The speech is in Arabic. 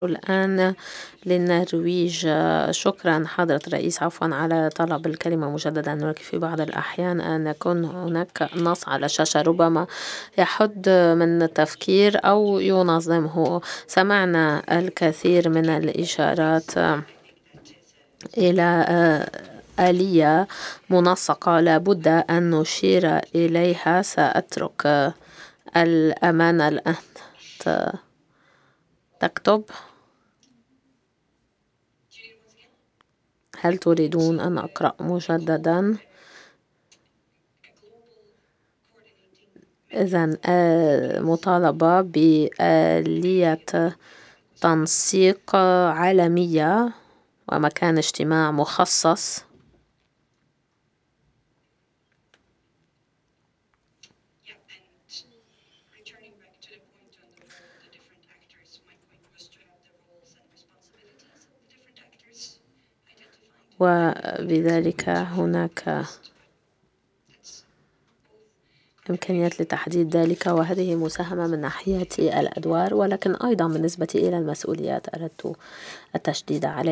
الآن للنرويج. شكرا حضرة الرئيس، عفوا على طلب الكلمة مجددا، ولكن في بعض الأحيان أن يكون هناك نص على الشاشة ربما يحد من التفكير أو ينظمه. سمعنا الكثير من الإشارات إلى آلية منسقة لابد أن نشير إليها. سأترك الأمانة الآن تكتب. هل تريدون أن أقرأ مجددا؟ إذن مطالبة بآلية تنسيق عالمية ومكان اجتماع مخصص وبذلك هناك إمكانيات لتحديد ذلك، وهذه مساهمة من ناحية الأدوار، ولكن أيضا بالنسبة إلى المسؤوليات أردت التشديد عليها.